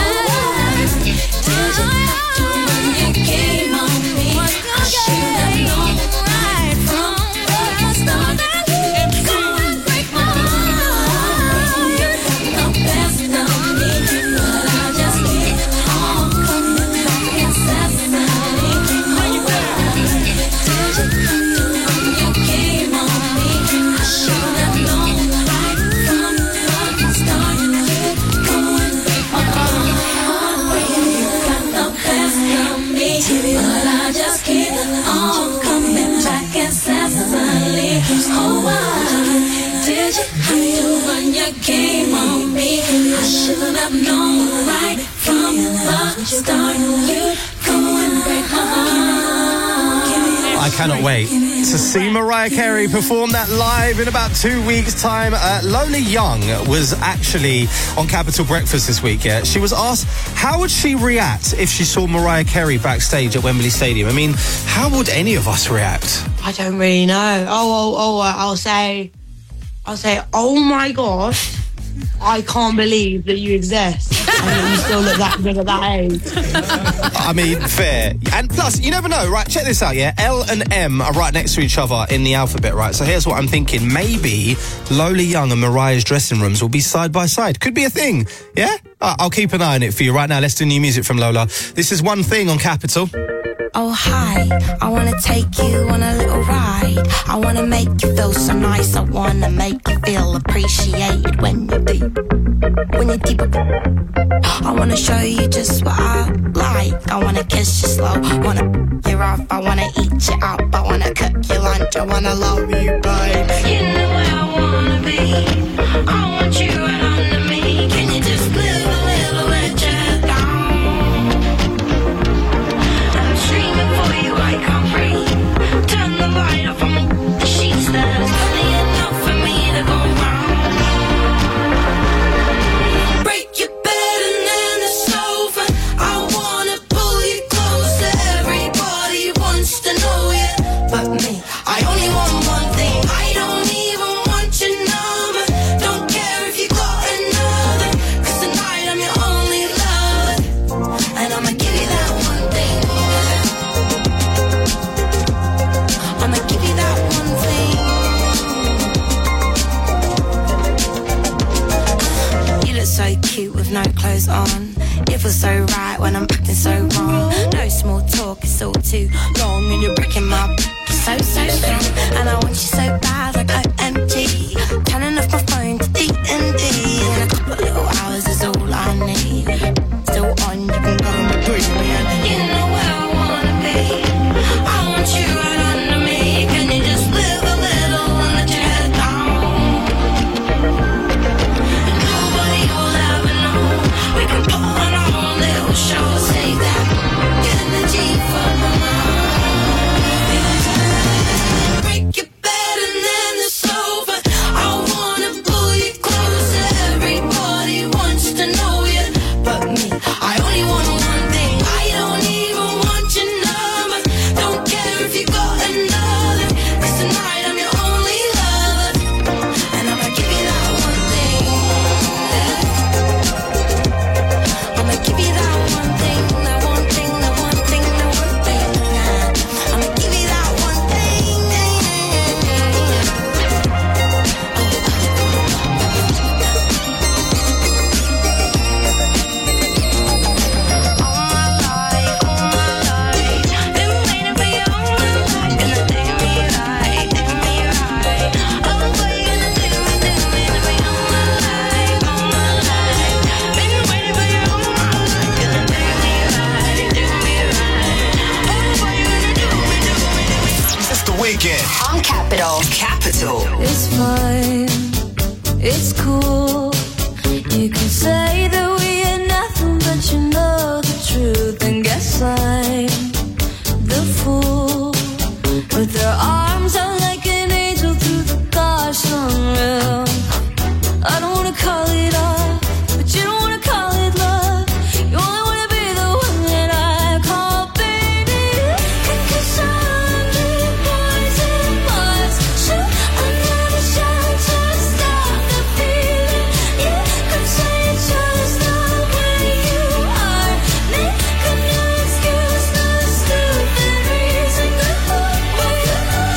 Did you have to run your game on me? I should have known right from the start that you'd go and break my heart. You got the best of me, but I just keep on coming back incessantly. Did you have to run your game on me? I should have known right from the start you'd go and break my heart. You got the best of me, but I just keep on coming back incessantly. Oh, why did you have to run your game on me? I should have known right from the start you'd go and break my heart. I cannot wait to see Mariah Carey perform that live in about two weeks' time. Uh, Lola Young was actually on Capital Breakfast this week, yeah? She was asked how would she react if she saw Mariah Carey backstage at Wembley Stadium. I mean, how would any of us react? I don't really know. Oh, oh, oh, uh, I'll say, I'll say, oh my gosh, I can't believe that you exist. And you still look that big at that age. I mean, fair. And plus, you never know, right? Check this out, yeah? L and M are right next to each other in the alphabet, right? So here's what I'm thinking. Maybe Lola Young and Mariah's dressing rooms will be side by side. Could be a thing, yeah? I'll keep an eye on it for you. Right now, let's do new music from Lola. This is One Thing on Capital. Oh hi, I wanna take you on a little ride. I wanna make you feel so nice. I wanna make you feel appreciated when you're deep. When you're deep. I wanna show you just what I like. I wanna kiss you slow, wanna you off. I wanna eat you up, I wanna cook your lunch. I wanna love you, babe. You know where I wanna be. I want you right under me. Can you just live a little with your head down? For you I can't breathe. Turn the light off on the sheets. There's only enough for me to go round. Break your bed and then the sofa. I wanna pull you closer. Everybody wants to know you, but me, I only want one thing. I don't even want your number. Don't care if you got another, 'cause tonight I'm your only lover. And I'ma give you that one thing. I'ma give you that one thing. You look so cute with no clothes on. It feels so right when I'm acting so wrong. No small talk, it's all too long. And you're breaking my b- so, so strong. And I want you so bad like O M G. Turning off my phone to D and D. And a couple little hours is all I need. Still on, you can go and breathe me. You know where I wanna be. I want you right under me. Can you just live a little and let your head down? And nobody will ever know. We can put on our own little show. Save that energy for my mind. Break your bed and then the sofa. I wanna pull you closer. Everybody wants to know you, but me, I only want one thing. I don't even want your number. Don't care if you got another, 'cause tonight I'm your only lover. And I'ma give you that one thing. I'ma give you that one thing. That one thing, that one thing, that one thing. I'ma give you that one thing. It's the weekend on Capital. Capital. It's fine, it's cool. You can say that we ain't nothing, but you know the truth. And guess I'm the fool with their arms out like an angel through the gosh unreal. I don't wanna call it off, but you don't wanna call it love. You only wanna be the one that I call baby. 'Cause I'm the poison Mars. Shoot another shot to stop the feeling. You could say it's just the way you are. Make a no excuse, no stupid reason. Good luck with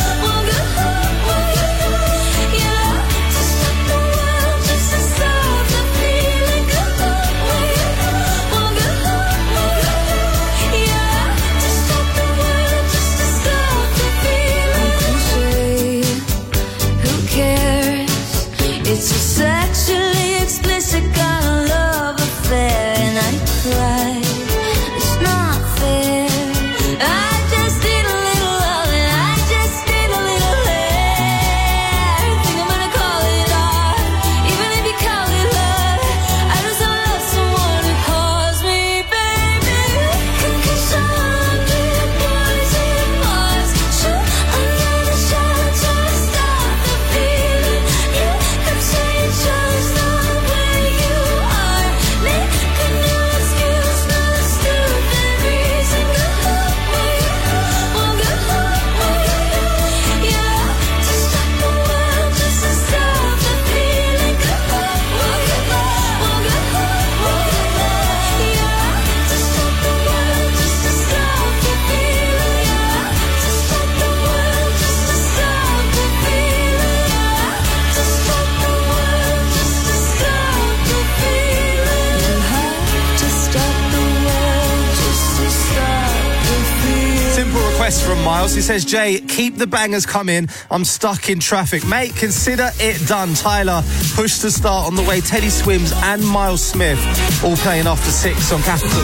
Elsie says, Jay, keep the bangers coming. I'm stuck in traffic. Mate, consider it done. Tyler, push to start on the way. Teddy Swims and Miles Smith all playing after six on Capital.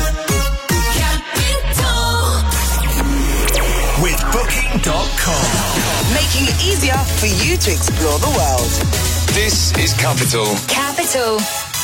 With Booking dot com. Making it easier for you to explore the world. This is Capital. Capital.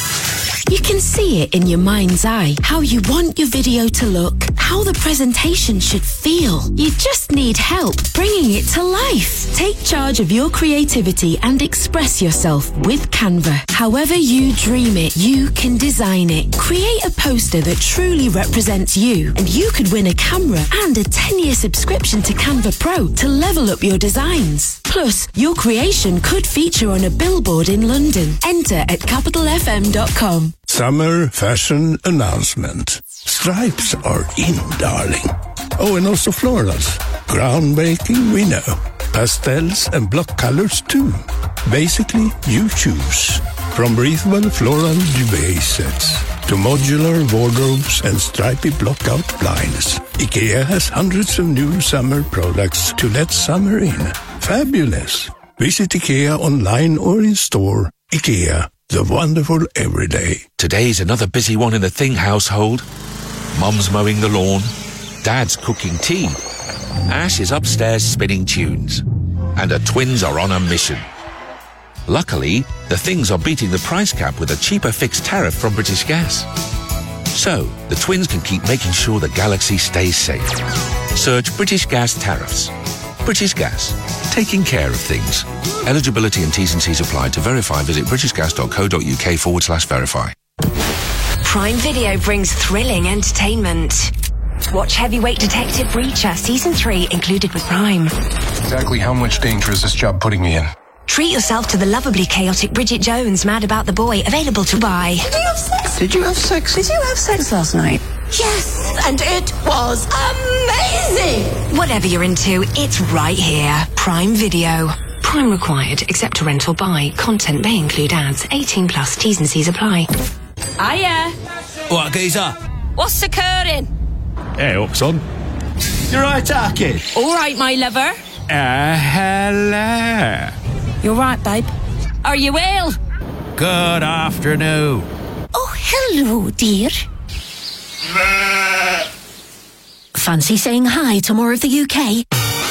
You can see it in your mind's eye, how you want your video to look, how the presentation should feel. You just need help bringing it to life. Take charge of your creativity and express yourself with Canva. However you dream it, you can design it. Create a poster that truly represents you, and you could win a camera and a ten-year subscription to Canva Pro to level up your designs. Plus, your creation could feature on a billboard in London. Enter at capital f m dot com. Summer fashion announcement. Stripes are in, darling. Oh, and also florals. Groundbreaking, we know. Pastels and block colors, too. Basically, you choose. From breathable floral duvet sets to modular wardrobes and stripy block-out blinds, IKEA has hundreds of new summer products to let summer in. Fabulous. Visit IKEA online or in store. IKEA. The wonderful everyday. Today's another busy one in the Thing household. Mum's mowing the lawn. Dad's cooking tea. Ash is upstairs spinning tunes. And the twins are on a mission. Luckily, the Things are beating the price cap with a cheaper fixed tariff from British Gas. So, the twins can keep making sure the galaxy stays safe. Search British Gas tariffs. British Gas. Taking care of things. Eligibility and T's and C's apply. To verify, visit britishgas.co.uk forward slash verify. Prime Video brings thrilling entertainment. Watch Heavyweight Detective Reacher Season three included with Prime. Exactly how much danger is this job putting me in? Treat yourself to the lovably chaotic Bridget Jones Mad About the Boy, available to buy. Did you have sex? Did you have sex? Did you have sex last night? Yes, and it was amazing! Whatever you're into, it's right here. Prime Video. Prime required, except to rent or buy. Content may include ads. eighteen plus, T's and C's apply. Hiya. What, geezer? What's occurring? Hey, up, son. You right, Arky? All right, my lover. Uh, hello. You're right, babe. Are you ill? Good afternoon. Oh, hello, dear. Fancy saying hi to more of the U K?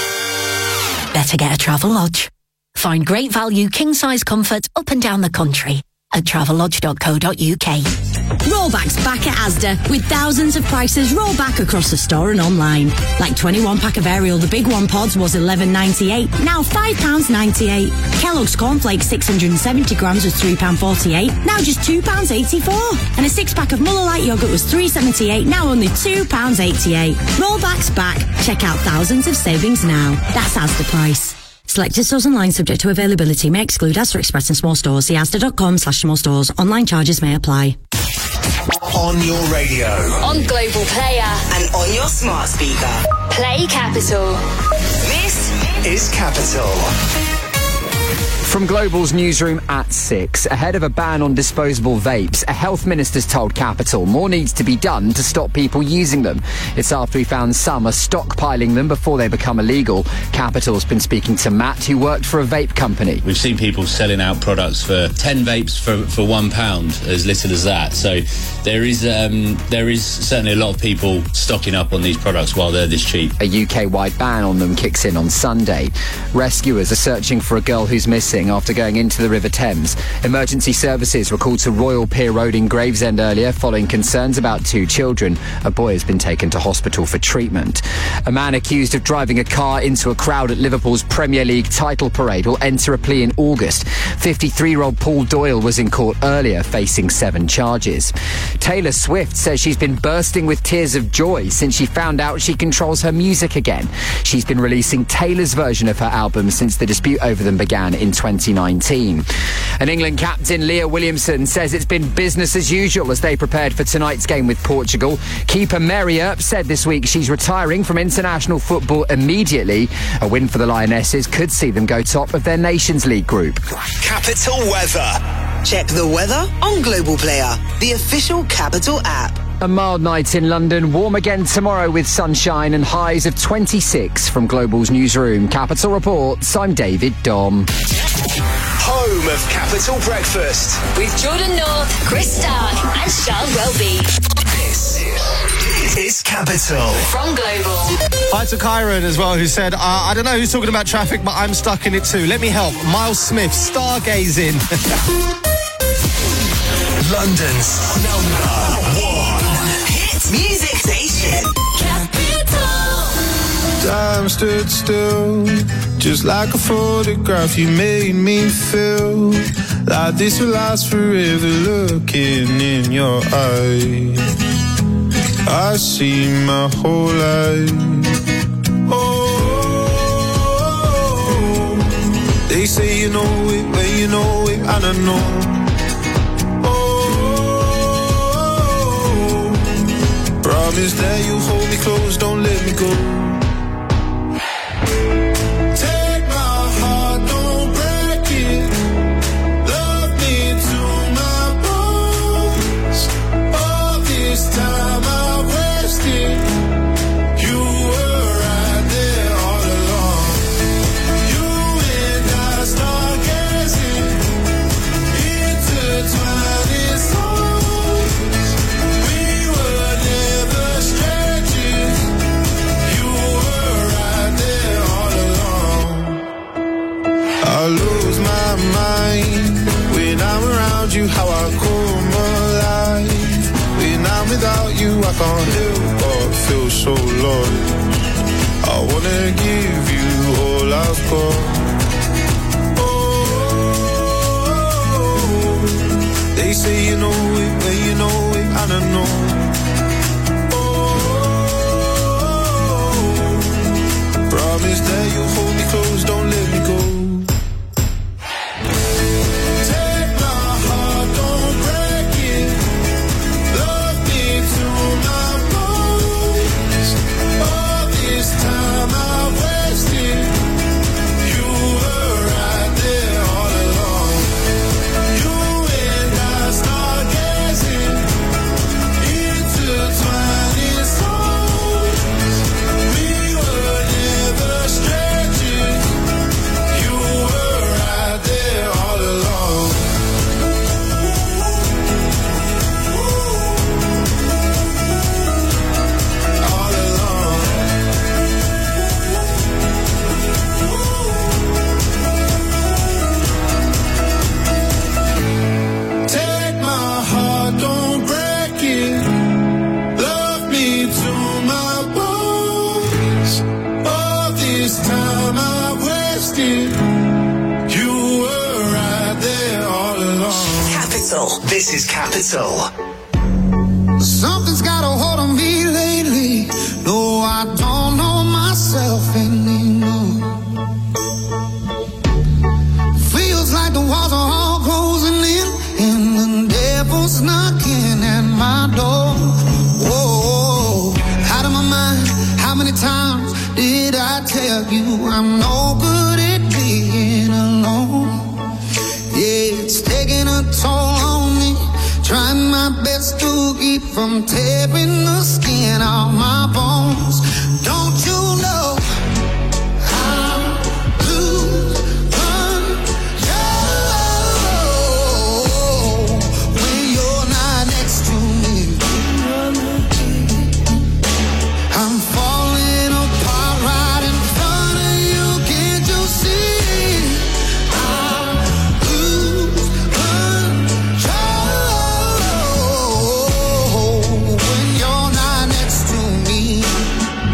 Better get a Travelodge. Find great value king-size comfort up and down the country at travelodge dot co dot uk. Rollback's back at Asda with thousands of prices roll back across the store and online. Like twenty-one pack of Ariel, the big one pods was eleven ninety-eight, now five pounds ninety-eight. Kellogg's cornflakes six hundred seventy grams was three pounds forty-eight, now just two pounds eighty-four. And a six pack of Muller Light yogurt was three pounds seventy-eight, now only two pounds eighty-eight. Rollback's back. Check out thousands of savings now. That's Asda price. Selected stores online subject to availability may exclude Asda Express and small stores. See asda dot com slash small stores. Online charges may apply. On your radio. On Global Player. And on your smart speaker. Play Capital. This is Capital. From Global's newsroom at six, ahead of a ban on disposable vapes, a health minister's told Capital more needs to be done to stop people using them. It's after we found some are stockpiling them before they become illegal. Capital's been speaking to Matt, who worked for a vape company. We've seen people selling out products for ten vapes for, for one pound, as little as that. So there is um, there is certainly a lot of people stocking up on these products while they're this cheap. A U K-wide ban on them kicks in on Sunday. Rescuers are searching for a girl who's missing after going into the River Thames. Emergency services were called to Royal Pier Road in Gravesend earlier following concerns about two children. A boy has been taken to hospital for treatment. A man accused of driving a car into a crowd at Liverpool's Premier League title parade will enter a plea in August. fifty-three-year-old Paul Doyle was in court earlier facing seven charges. Taylor Swift says she's been bursting with tears of joy since she found out she controls her music again. She's been releasing Taylor's version of her album since the dispute over them began in twenty nineteen. And England captain Leah Williamson says it's been business as usual as they prepared for tonight's game with Portugal. Keeper Mary Earp said this week she's retiring from international football immediately. A win for the Lionesses could see them go top of their Nations League group. Capital Weather. Check the weather on Global Player, the official Capital app. A mild night in London, warm again tomorrow with sunshine and highs of twenty-six. From Global's newsroom, Capital Reports, I'm David Dom. Home of Capital Breakfast. With Jordan North, Chris Stark, and Charles Welby. This is Capital. From Global. Hi to Kyron as well, who said, uh, I don't know who's talking about traffic, but I'm stuck in it too. Let me help. Miles Smith, stargazing. London's number one hit music station. Time stood still, just like a photograph. You made me feel like this will last forever. Looking in your eyes, I see my whole life. Oh, they say you know it when you know it, and I know. Promise that you hold me close, don't let me go. Take my heart, don't break it. Love me to my bones. All this time I wasted. You were right there all along. You and I stargazing, intertwining souls. We were never strangers. You were right there all along. I lose my mind when I'm around you. How I come alive when I'm without you. I can't help but feel so lost. I wanna give you all I've got. Oh, they say you know it when you know it, and I know. Promise that you'll hold me close, don't let me go. Take my heart, don't break it. Love me to my bones. All this time I wasted. You were right there all along. You and I stargazing, intertwining souls. We were never strangers. You were right there all along. All along. Take my heart, don't break it. Love me to my bones. All this time I wasted. You were right there all along. Capital. This is Capital. Something's got a hold on me lately. No, I don't know myself anymore. Feels like the walls are all closing in, and the devil's knocking at my door. Whoa, out of my mind. How many times did I tell you I'm no good at being alone? Yeah, it's taking a toll on me. Trying my best to keep from tearing the skin off my bones. Don't you know I'm lose control when you're not next to me? I'm falling apart right in front of you. Can't you see? I lose control when you're not next to me.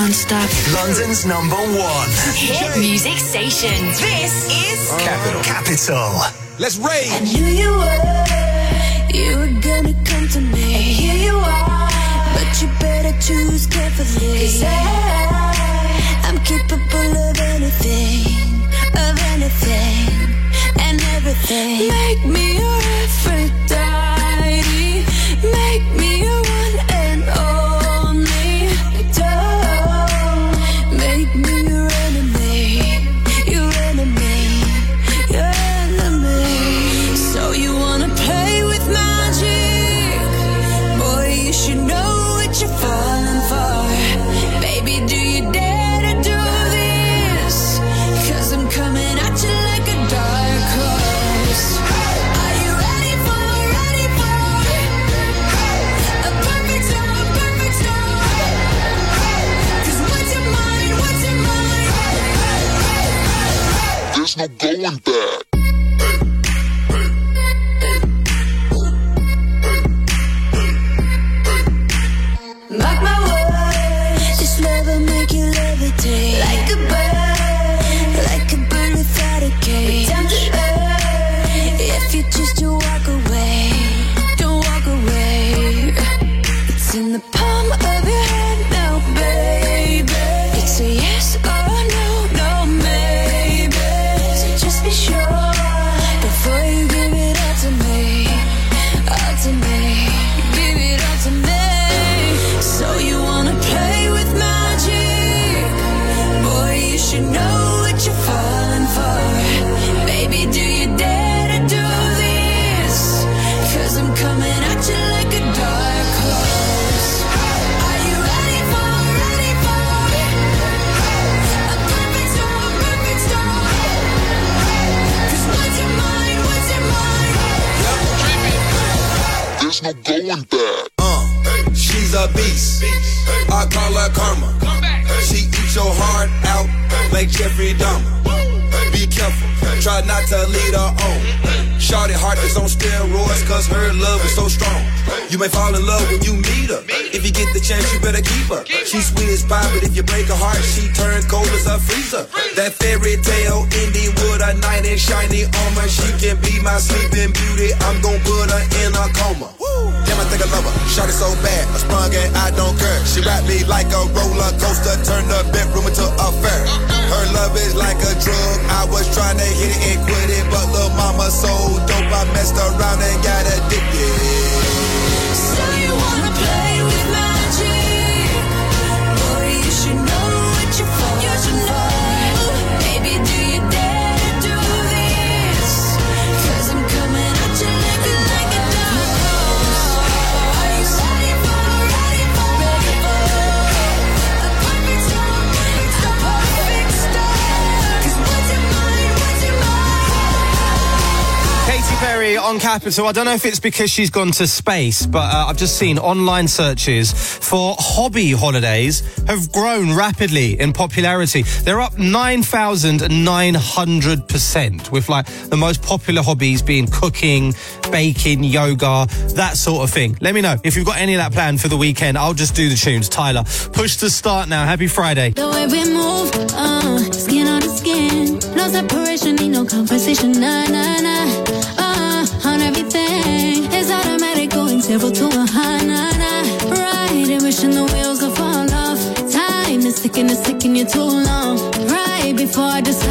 non-stop. London's number one Hit music station. This is Capital. Capital. Let's rage. I knew you were, you were gonna come to me. And here you are, but you better choose carefully. 'Cause I, I'm capable of anything, of anything, and everything. Make me your Aphrodite, make me your one and only. Don't make me your enemy, your enemy, your enemy. So you wanna play with magic? Boy, you should know what you're falling for. Baby, do you dare to do this? 'Cause I'm coming at you like a dark horse. Are you ready for, ready for a perfect storm, perfect storm? 'Cause what's your mind, what's your mind? There's no going back. Mark my words, this love will make you levitate. Like a bird, like a bird without a cage. Down to earth, if you choose to walk away, don't walk away. It's in the palm of your hand now, baby. It's a yes or no, no maybe. So just be sure before you give it all to me, all to me. Give it all to me. So you wanna play with magic? Boy, you should know what you're falling for. Baby, do you dare to do this? 'Cause I'm coming at you like a dark horse. Are you ready for, ready for a perfect storm, perfect storm? 'Cause what's your mind, what's your mind? There's no going back. She's a beast. I call her karma. She eats your heart out like Jeffrey Dahmer. Be careful, try not to lead her on. Shawty heart is on steroids 'cause her love is so strong. You may fall in love when you meet her. If you get the chance, you better keep her. She's sweet as pie, but if you break her heart, she turns cold as a freezer. That fairy tale ending with a knight in shiny armor. She can be my sleeping beauty. I'm gon' put her in a coma. Damn, I think I love her. Shawty so bad, I sprung and I don't care. She wrapped me like a roller coaster, turned the bedroom into a fair. Her love is like a drug. I was trying to hit it and quit it, but lil' mama so dope, I messed around and got addicted. So you wanna play with magic? Boy, you should know what you're falling for. Baby, do you dare to do this? 'Cause I'm coming at you like a, like a dark horse. Are you ready for, ready for, ready for a perfect storm, a perfect storm? 'Cause what's your mind, what's your mind? Katy Perry on Capital. I don't know if it's because she's gone to space, but uh, I've just seen online searches for hobby holidays have grown rapidly in popularity. They're up nine thousand nine hundred percent, with like the most popular hobbies being cooking, baking, yoga, that sort of thing. Let me know if you've got any of that planned for the weekend. I'll just do the tunes. Tyler, push to start now. Happy Friday. The way we move, uh, skin on the skin. No separation, need no conversation. Nah, nah, nah. Uh, on everything. It's automatic, going zero to a high, nah, nah. Right, and wishing the wheels will fall off. Time is ticking, it's ticking you too long. Right before I just